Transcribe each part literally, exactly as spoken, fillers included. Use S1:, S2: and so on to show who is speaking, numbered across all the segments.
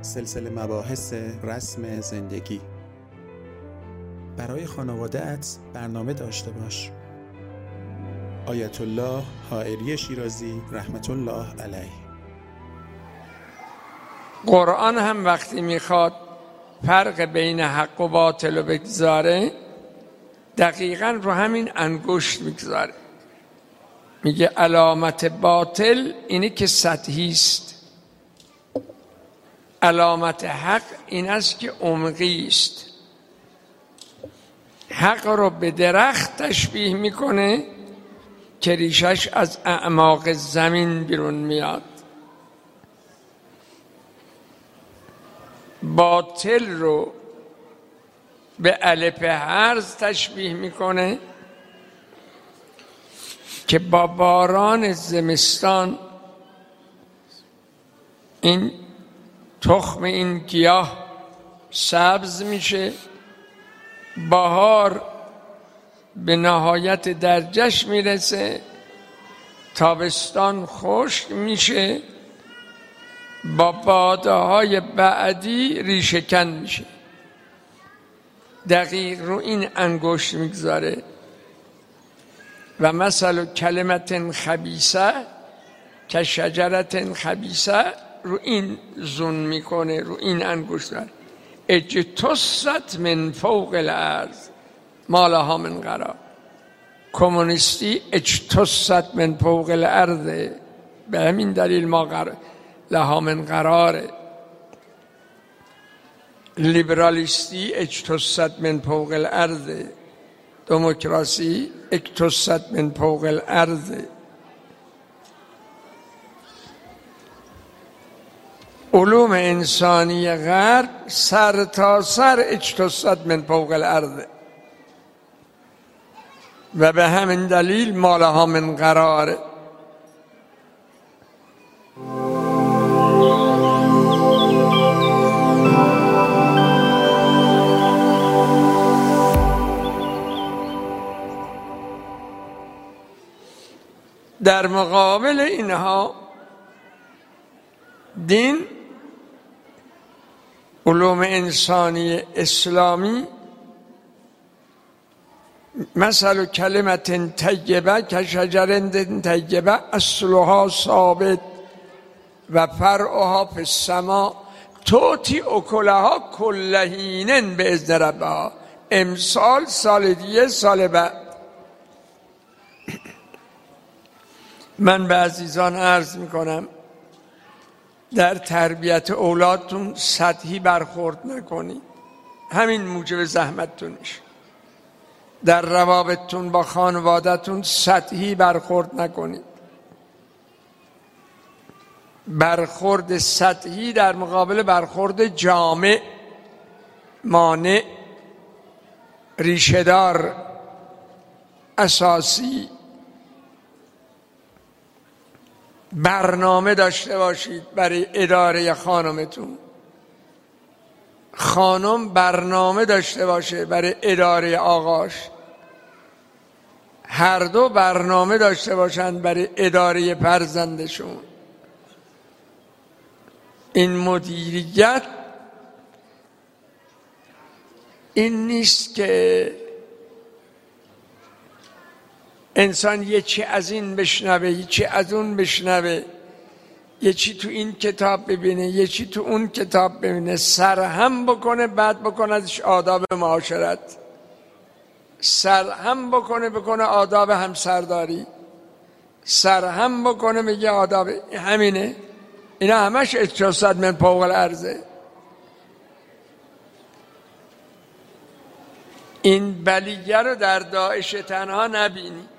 S1: سلسله مباحث رسم زندگی. برای خانواده‌ات برنامه داشته باش. آیت الله حائری شیرازی رحمت الله علیه.
S2: قرآن هم وقتی میخواد فرق بین حق و باطل رو بگذاره دقیقاً رو همین انگشت میگذاره. میگه علامت باطل اینه که سطحی است، علامت حق این است که عمقی است. حق رو به درخت تشبیه میکنه که ریشش از اعماق زمین بیرون میاد. باطل رو به الف هرز تشبیه میکنه که با باران زمستان این تخم این گیاه سبز میشه، بهار به نهایت درجش میرسه، تابستان خشک میشه، با باده های بعدی ریشه کن میشه. دقیق رو این انگشت میگذاره. و مثل کلمت خبیثه که شجرت خبیثه رو این زون میکنه، رو این انگشت داره. اجتثت من فوق الارض ما لها من قرار. کمونیستی اجتثت من فوق الارض، به همین دلیل ما قرار لها من قراره. لیبرالیستی اجتثت من فوق الارض. دموکراسی اجتثت من فوق الارض. علوم انسانی غرب سر تا سر اجتثت من فوق الارض و به همین دلیل ما لها من قراره. در مقابل اینها دین، علوم انسانی اسلامی، مثل کلمت طیبه که شجرة طیبه اصلها ثابت و فرعها فی السماء تؤتی اکلها کل حین باذن ربها. امسال، سال دیگه، سال بعد. من به عزیزان عرض میکنم در تربیت اولادتون سطحی برخورد نکنید، همین موجب زحمتتون میشه. در روابطتون با خانوادهتون سطحی برخورد نکنید. برخورد سطحی در مقابل برخورد جامع، مانع، ریشه‌دار، اساسی. برنامه داشته باشید برای اداره خانمتون. خانم برنامه داشته باشه برای اداره آقاش. هر دو برنامه داشته باشند برای اداره فرزندشون. این مدیریت این نیست که انسان یه چی از این بشنوه، یه چی از اون بشنوه، یه چی تو این کتاب ببینه، یه چی تو اون کتاب ببینه، سرهم بکنه، بعد بکنه ازش آداب معاشرت، سرهم بکنه بکنه آداب همسرداری، سرهم بکنه میگه آداب همینه. اینا همش اجتثت من فوق الارض. این بلیه رو در داعش تنها نبینید.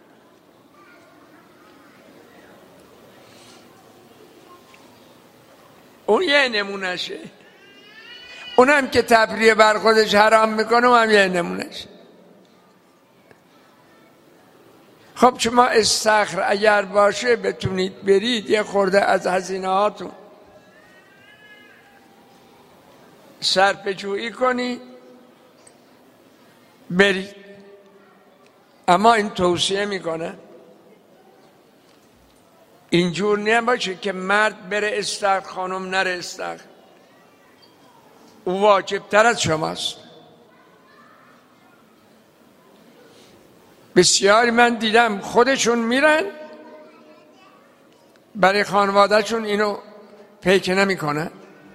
S2: اون یه نمونشه، اونم که تفریح بر خودش حرام میکنه اونم یه نمونشه. خب شما استخر اگر باشه بتونید برید یه خورده از هزینه هاتون صرفه جویی کنید برید. اما این توصیه میکنه اینجور نباشه که مرد بره استخر خانم نره استخر. او واجبتر از شماست. بسیاری من دیدم خودشون میرن برای خانوادهشون اینو پیک نمی کنن.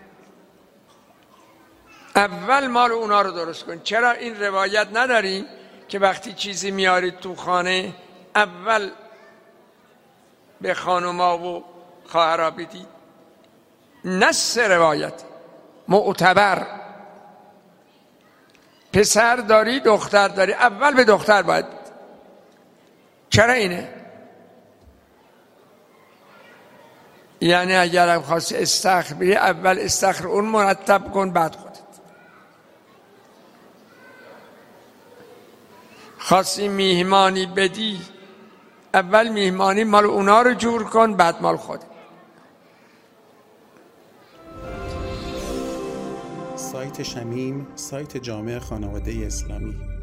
S2: اول مال اونا رو درست کن. چرا این روایت نداریم که وقتی چیزی میارید تو خانه اول به خانوما و خواهرها بدید؟ نص روایت معتبر. پسر داری دختر داری اول به دختر باید. چرا اینه؟ یعنی اگرم خواست استخر بری اول استخر اون مرتب کن بعد خودت. خواستی میهمانی بدی اول میهمانی مال اونا رو جور کن بعد مال خودت.
S1: سایت شمیم، سایت جامع خانواده اسلامی.